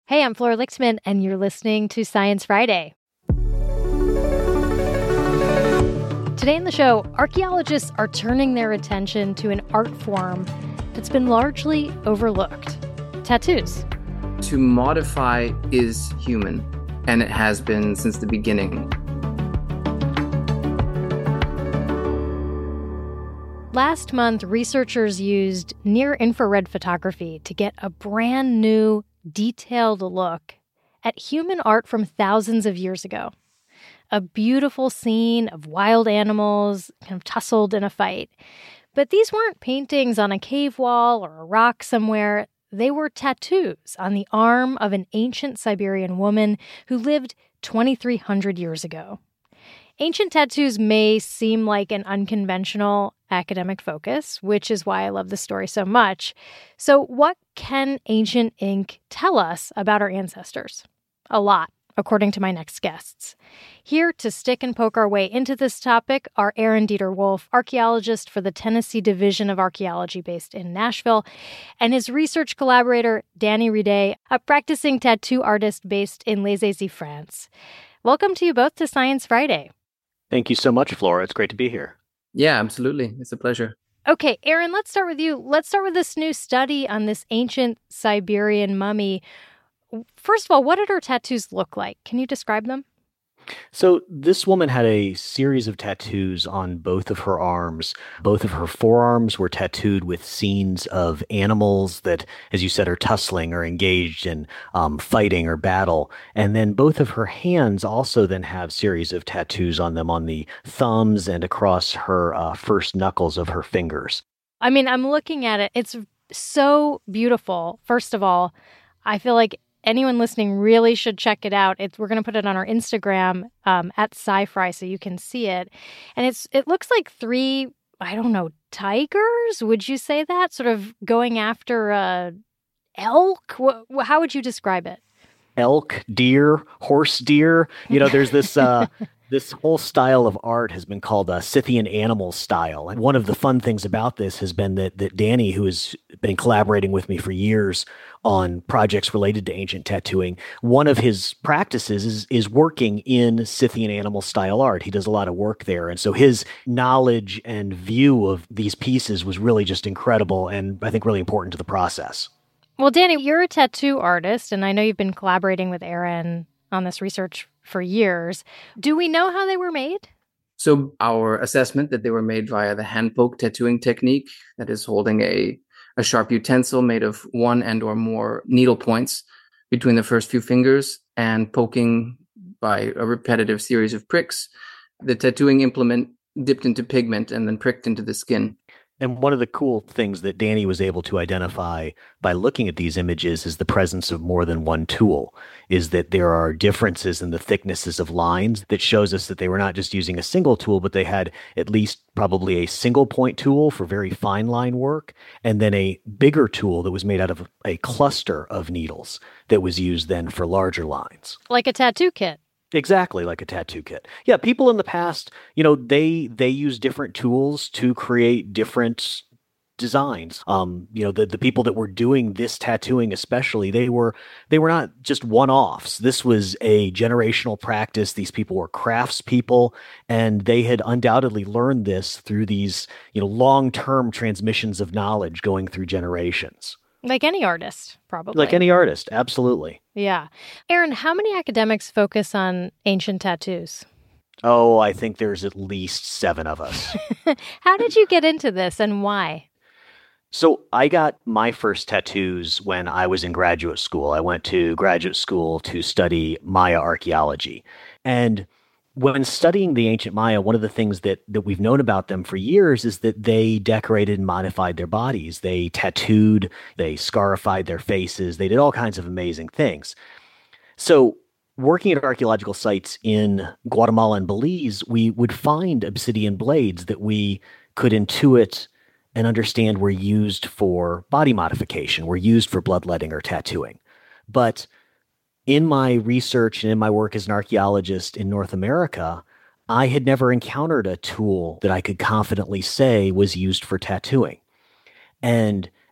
Hey, I'm Flora Lixman, and you're listening to Science Friday. Today in the show, archaeologists are turning their attention to an art form that's been largely overlooked: tattoos. To modify is human, and it has been since the beginning. Last month, researchers used near-infrared photography to get a brand new, detailed look at human art from thousands of years ago. A beautiful scene of wild animals kind of tussled in a fight. But these weren't paintings on a cave wall or a rock somewhere. They were tattoos on the arm of an ancient Siberian woman who lived 2,300 years ago. Ancient tattoos may seem like an unconventional academic focus, which is why I love this story so much. So what can ancient ink tell us about our ancestors? A lot, according to my next guests. Here to stick and poke our way into this topic are Aaron Dieter Wolf, archaeologist for the Tennessee Division of Archaeology based in Nashville, and his research collaborator, Danny Ridet, a practicing tattoo artist based in Les Azy, France. Welcome to you both to Science Friday. Thank you so much, Flora. It's great to be here. Yeah, absolutely. It's a pleasure. Okay, Aaron, let's start with you. Let's start with this new study on this ancient Siberian mummy. First of all, what did her tattoos look like? Can you describe them? So this woman had a series of tattoos on both of her arms. Both of her forearms were tattooed with scenes of animals that, as you said, are tussling or engaged in fighting or battle. And then both of her hands also then have series of tattoos on them on the thumbs and across her first knuckles of her fingers. I mean, I'm looking at it. It's so beautiful. First of all, I feel like anyone listening really should check it out. We're going to put it on our Instagram at SciFri so you can see it. And it looks like three, I don't know, tigers? Would you say that? Sort of going after a elk? How would you describe it? Elk, deer, horse deer. You know, there's this this whole style of art has been called Scythian animal style. And one of the fun things about this has been that Danny, who has been collaborating with me for years on projects related to ancient tattooing, one of his practices is working in Scythian animal style art. He does a lot of work there. And so his knowledge and view of these pieces was really just incredible and I think really important to the process. Well, Danny, you're a tattoo artist, and I know you've been collaborating with Aaron on this research for years. Do we know how they were made? So our assessment that they were made via the hand poke tattooing technique, that is holding a sharp utensil made of one and or more needle points between the first few fingers and poking by a repetitive series of pricks, the tattooing implement dipped into pigment and then pricked into the skin. And one of the cool things that Danny was able to identify by looking at these images is the presence of more than one tool, is that there are differences in the thicknesses of lines that shows us that they were not just using a single tool, but they had at least probably a single point tool for very fine line work, and then a bigger tool that was made out of a cluster of needles that was used then for larger lines. Like a tattoo kit. Exactly, like a tattoo kit. Yeah, people in the past, you know, they use different tools to create different designs. You know, the people that were doing this tattooing especially, they were not just one-offs. This was a generational practice. These people were craftspeople, and they had undoubtedly learned this through these, you know, long-term transmissions of knowledge going through generations. Like any artist, probably. Like any artist, absolutely. Yeah. Aaron, how many academics focus on ancient tattoos? Oh, I think there's at least 7 of us. How did you get into this and why? So I got my first tattoos when I was in graduate school. I went to graduate school to study Maya archaeology. And when studying the ancient Maya, one of the things that we've known about them for years is that they decorated and modified their bodies. They tattooed, they scarified their faces, they did all kinds of amazing things. So working at archaeological sites in Guatemala and Belize, we would find obsidian blades that we could intuit and understand were used for body modification, were used for bloodletting or tattooing. But in my research and in my work as an archaeologist in North America, I had never encountered a tool that I could confidently say was used for tattooing. And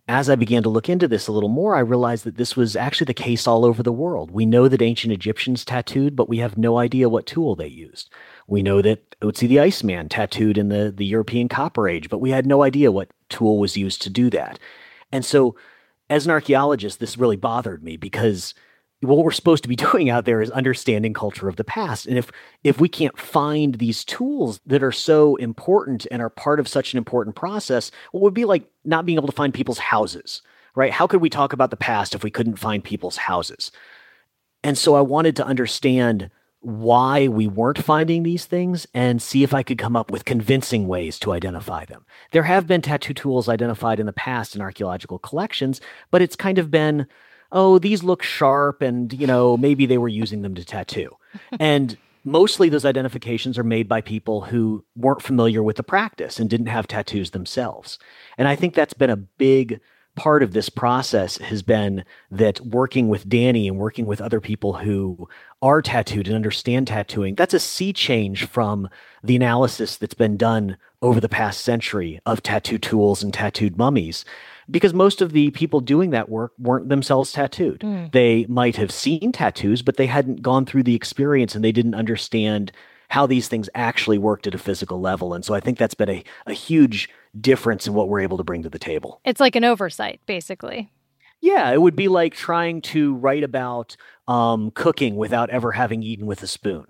as I began to look into this a little more, I realized that this was actually the case all over the world. We know that ancient Egyptians tattooed, but we have no idea what tool they used. We know that Otzi the Iceman tattooed in the European Copper Age, but we had no idea what tool was used to do that. And so, as an archaeologist, this really bothered me because what we're supposed to be doing out there is understanding culture of the past. And if we can't find these tools that are so important and are part of such an important process, well, it would be like not being able to find people's houses, right? How could we talk about the past if we couldn't find people's houses? And so I wanted to understand why we weren't finding these things and see if I could come up with convincing ways to identify them. There have been tattoo tools identified in the past in archaeological collections, but it's kind of been, oh, these look sharp and, maybe they were using them to tattoo. And mostly those identifications are made by people who weren't familiar with the practice and didn't have tattoos themselves. And I think that's been a big part of this process has been that working with Danny and working with other people who are tattooed and understand tattooing, that's a sea change from the analysis that's been done over the past century of tattoo tools and tattooed mummies. Because most of the people doing that work weren't themselves tattooed. They might have seen tattoos, but they hadn't gone through the experience and they didn't understand how these things actually worked at a physical level. And so I think that's been a huge difference in what we're able to bring to the table. It's like an oversight, basically. Yeah, it would be like trying to write about cooking without ever having eaten with a spoon.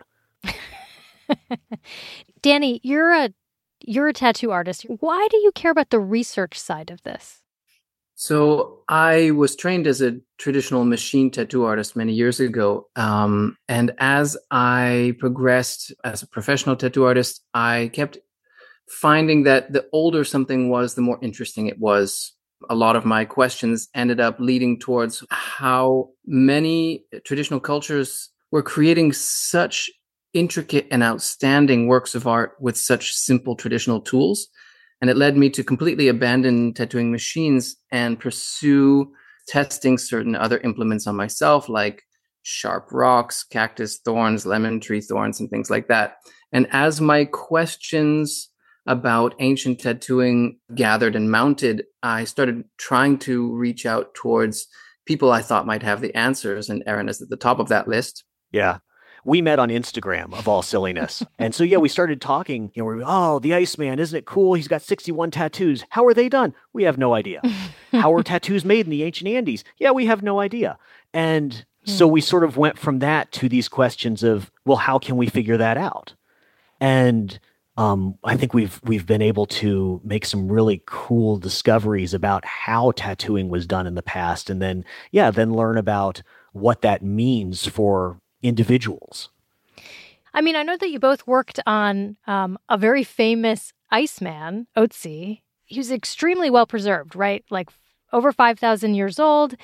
Danny, you're a tattoo artist. Why do you care about the research side of this? So I was trained as a traditional machine tattoo artist many years ago. And as I progressed as a professional tattoo artist, I kept finding that the older something was, the more interesting it was. A lot of my questions ended up leading towards how many traditional cultures were creating such intricate and outstanding works of art with such simple traditional tools. And it led me to completely abandon tattooing machines and pursue testing certain other implements on myself, like sharp rocks, cactus thorns, lemon tree thorns, and things like that. And as my questions about ancient tattooing gathered and mounted, I started trying to reach out towards people I thought might have the answers. And Aaron is at the top of that list. Yeah. We met on Instagram, of all silliness. And so, we started talking. Oh, the Iceman, isn't it cool? He's got 61 tattoos. How are they done? We have no idea. How are tattoos made in the ancient Andes? Yeah, we have no idea. And so we sort of went from that to these questions of, well, how can we figure that out? And I think we've been able to make some really cool discoveries about how tattooing was done in the past, and then learn about what that means for individuals. I mean, I know that you both worked on a very famous Iceman, Otzi. He was extremely well preserved, right? Like over 5,000 years old.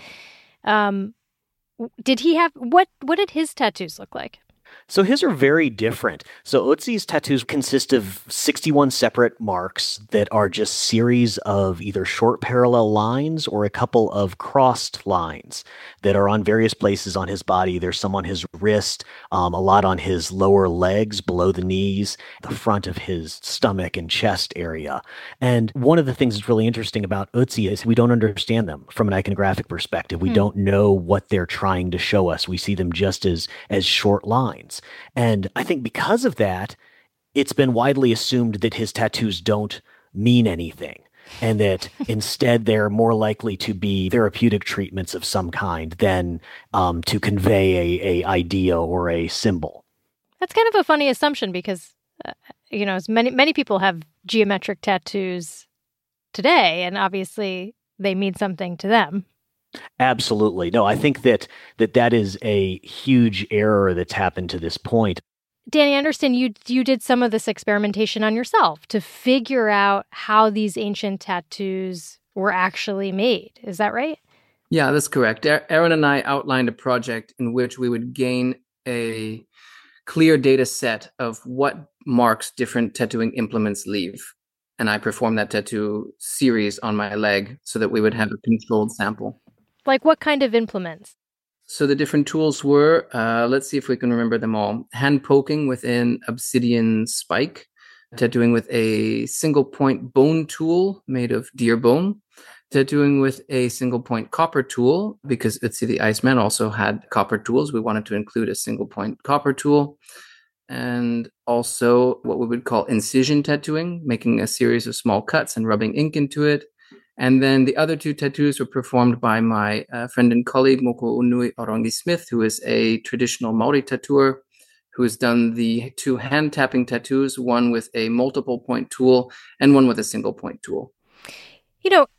Did he have what did his tattoos look like? So his are very different. So Otzi's tattoos consist of 61 separate marks that are just series of either short parallel lines or a couple of crossed lines that are on various places on his body. There's some on his wrist, a lot on his lower legs, below the knees, the front of his stomach and chest area. And one of the things that's really interesting about Otzi is we don't understand them from an iconographic perspective. We don't know what they're trying to show us. We see them just as short lines. And I think because of that, it's been widely assumed that his tattoos don't mean anything, and that instead they're more likely to be therapeutic treatments of some kind than to convey a idea or a symbol. That's kind of a funny assumption because, as many people have geometric tattoos today, and obviously they mean something to them. Absolutely. No, I think that is a huge error that's happened to this point. Danny, I understand you did some of this experimentation on yourself to figure out how these ancient tattoos were actually made. Is that right? Yeah, that's correct. Aaron and I outlined a project in which we would gain a clear data set of what marks different tattooing implements leave. And I performed that tattoo series on my leg so that we would have a controlled sample. Like what kind of implements? So the different tools were, let's see if we can remember them all. Hand poking with an obsidian spike, tattooing with a single point bone tool made of deer bone, tattooing with a single point copper tool because Ötzi the Iceman also had copper tools. We wanted to include a single point copper tool. And also what we would call incision tattooing, making a series of small cuts and rubbing ink into it. And then the other two tattoos were performed by my friend and colleague, Moko Unui Orongi Smith, who is a traditional Maori tattooer, who has done the two hand tapping tattoos, one with a multiple point tool and one with a single point tool. You know,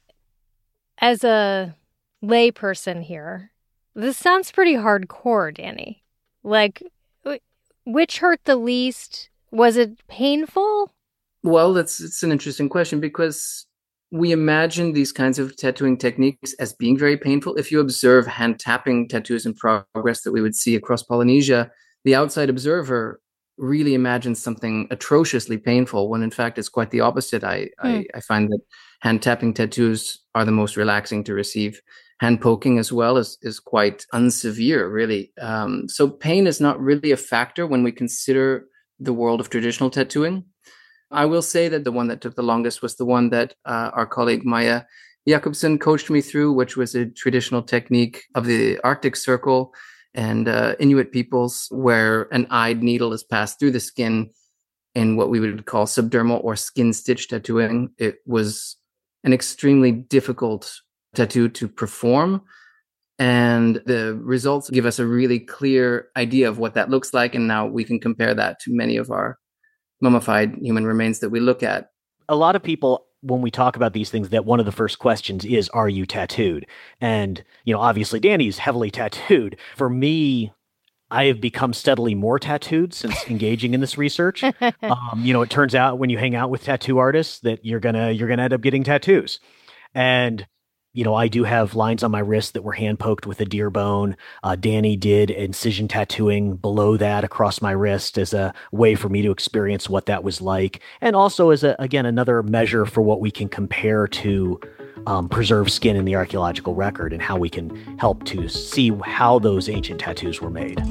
as a lay person here, this sounds pretty hardcore, Danny. Like, which hurt the least? Was it painful? Well, it's an interesting question because we imagine these kinds of tattooing techniques as being very painful. If you observe hand tapping tattoos in progress that we would see across Polynesia, the outside observer really imagines something atrociously painful when in fact it's quite the opposite. I find that hand tapping tattoos are the most relaxing to receive. Hand poking as well is quite unsevere, really. So pain is not really a factor when we consider the world of traditional tattooing. I will say that the one that took the longest was the one that our colleague Maya Jakobsen coached me through, which was a traditional technique of the Arctic Circle and Inuit peoples, where an eyed needle is passed through the skin in what we would call subdermal or skin stitch tattooing. It was an extremely difficult tattoo to perform, and the results give us a really clear idea of what that looks like, and now we can compare that to many of our mummified human remains that we look at. A lot of people, when we talk about these things, that one of the first questions is, are you tattooed? And, obviously Danny's heavily tattooed. For me, I have become steadily more tattooed since engaging in this research. It turns out when you hang out with tattoo artists that you're gonna end up getting tattoos. And I do have lines on my wrist that were hand poked with a deer bone. Danny did incision tattooing below that across my wrist as a way for me to experience what that was like. And also as another measure for what we can compare to preserved skin in the archaeological record and how we can help to see how those ancient tattoos were made.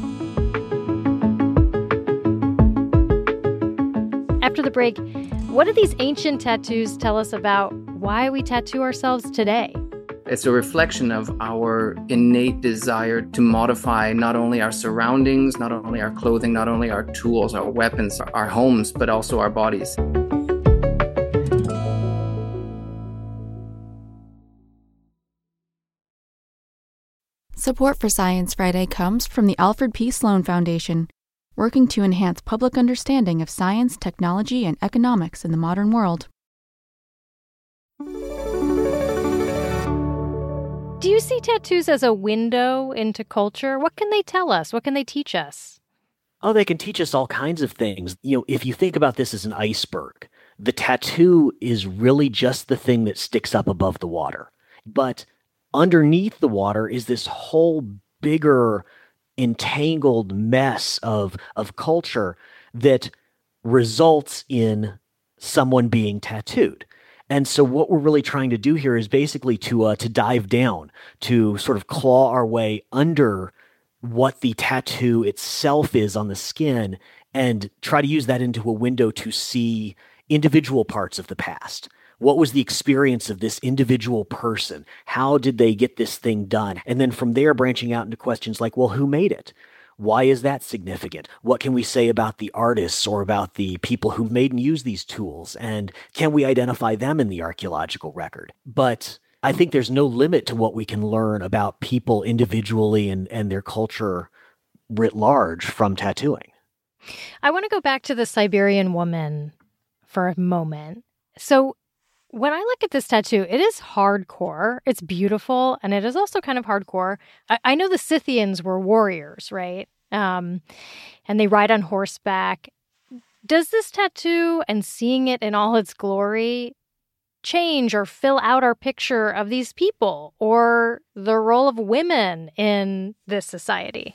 After the break, what do these ancient tattoos tell us about why we tattoo ourselves today? It's a reflection of our innate desire to modify not only our surroundings, not only our clothing, not only our tools, our weapons, our homes, but also our bodies. Support for Science Friday comes from the Alfred P. Sloan Foundation, working to enhance public understanding of science, technology, and economics in the modern world. Do you see tattoos as a window into culture? What can they tell us? What can they teach us? Oh, they can teach us all kinds of things. If you think about this as an iceberg, the tattoo is really just the thing that sticks up above the water. But underneath the water is this whole bigger entangled mess of culture that results in someone being tattooed. And so what we're really trying to do here is basically to dive down, to sort of claw our way under what the tattoo itself is on the skin and try to use that into a window to see individual parts of the past. What was the experience of this individual person? How did they get this thing done? And then from there, branching out into questions like, well, who made it? Why is that significant? What can we say about the artists or about the people who made and used these tools? And can we identify them in the archaeological record? But I think there's no limit to what we can learn about people individually and their culture writ large from tattooing. I want to go back to the Siberian woman for a moment. So when I look at this tattoo, it is hardcore. It's beautiful, and it is also kind of hardcore. I know the Scythians were warriors, right? And they ride on horseback. Does this tattoo and seeing it in all its glory change or fill out our picture of these people or the role of women in this society?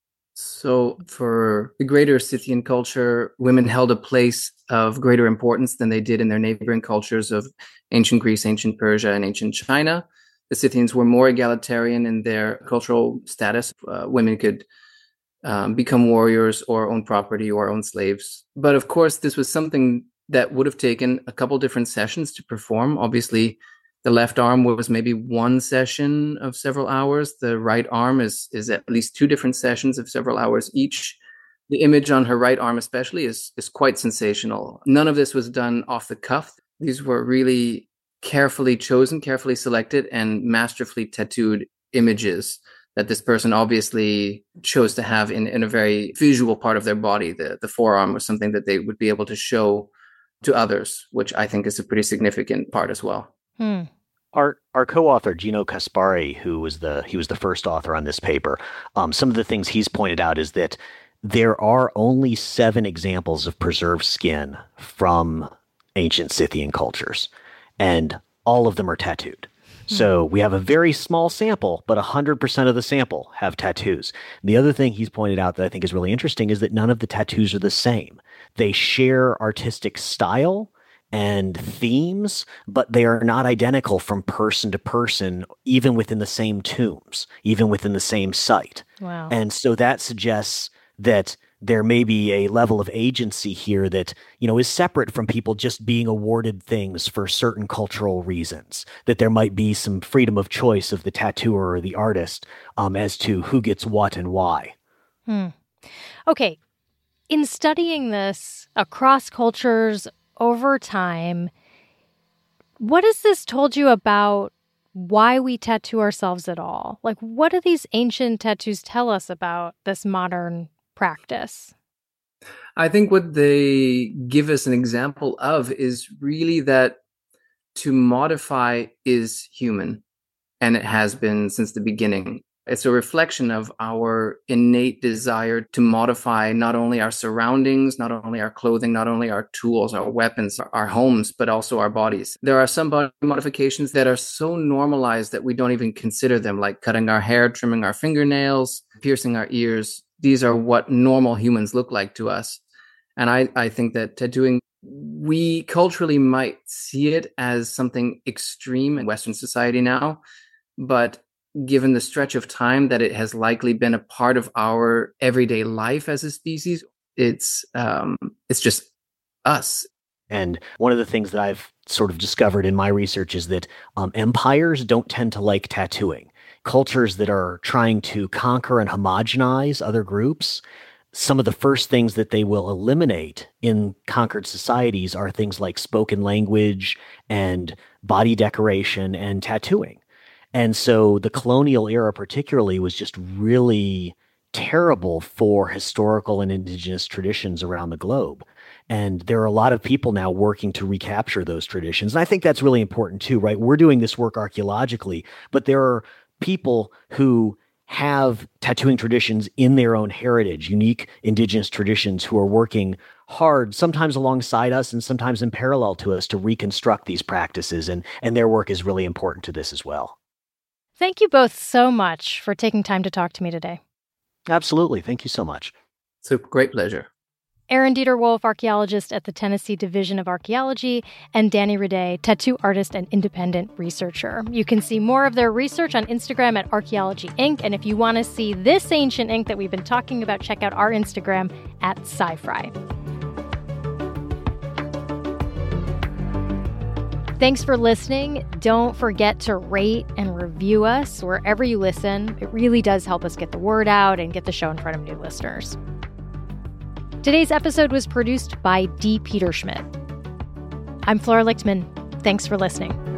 So for the greater Scythian culture, women held a place of greater importance than they did in their neighboring cultures of ancient Greece, ancient Persia, and ancient China. The Scythians were more egalitarian in their cultural status. Women could become warriors or own property or own slaves. But of course, this was something that would have taken a couple different sessions to perform. Obviously, The left arm was maybe one session of several hours. The right arm is at least 2 different sessions of several hours each. The image on her right arm especially is quite sensational. None of this was done off the cuff. These were really carefully chosen, carefully selected, and masterfully tattooed images that this person obviously chose to have in a very visual part of their body. The forearm was something that they would be able to show to others, which I think is a pretty significant part as well. Our co-author Gino Caspari, he was the first author on this paper. Some of the things he's pointed out is that there are only 7 examples of preserved skin from ancient Scythian cultures, and all of them are tattooed. So we have a very small sample, but 100% of the sample have tattoos. The other thing he's pointed out that I think is really interesting is that none of the tattoos are the same. They share artistic style and themes, but they are not identical from person to person, even within the same tombs, even within the same site. Wow. And so that suggests that there may be a level of agency here that, is separate from people just being awarded things for certain cultural reasons, that there might be some freedom of choice of the tattooer or the artist as to who gets what and why. Okay. In studying this across cultures over time, what has this told you about why we tattoo ourselves at all? Like, what do these ancient tattoos tell us about this modern practice? I think what they give us an example of is really that to modify is human, and it has been since the beginning. It's a reflection of our innate desire to modify not only our surroundings, not only our clothing, not only our tools, our weapons, our homes, but also our bodies. There are some body modifications that are so normalized that we don't even consider them, like cutting our hair, trimming our fingernails, piercing our ears. These are what normal humans look like to us. And I think that tattooing, we culturally might see it as something extreme in Western society now, but given the stretch of time that it has likely been a part of our everyday life as a species, it's just us. And one of the things that I've sort of discovered in my research is that empires don't tend to like tattooing. Cultures that are trying to conquer and homogenize other groups, some of the first things that they will eliminate in conquered societies are things like spoken language and body decoration and tattooing. And so the colonial era particularly was just really terrible for historical and indigenous traditions around the globe. And there are a lot of people now working to recapture those traditions. And I think that's really important too, right? We're doing this work archaeologically, but there are people who have tattooing traditions in their own heritage, unique indigenous traditions, who are working hard, sometimes alongside us and sometimes in parallel to us, to reconstruct these practices. And their work is really important to this as well. Thank you both so much for taking time to talk to me today. Absolutely. Thank you so much. It's a great pleasure. Aaron Dieter Wolf, archaeologist at the Tennessee Division of Archaeology, and Danny Rade, tattoo artist and independent researcher. You can see more of their research on Instagram at Archaeology Inc. And if you want to see this ancient ink that we've been talking about, check out our Instagram at SciFri. Thanks for listening. Don't forget to rate and review us wherever you listen. It really does help us get the word out and get the show in front of new listeners. Today's episode was produced by D. Peter Schmidt. I'm Flora Lichtman. Thanks for listening.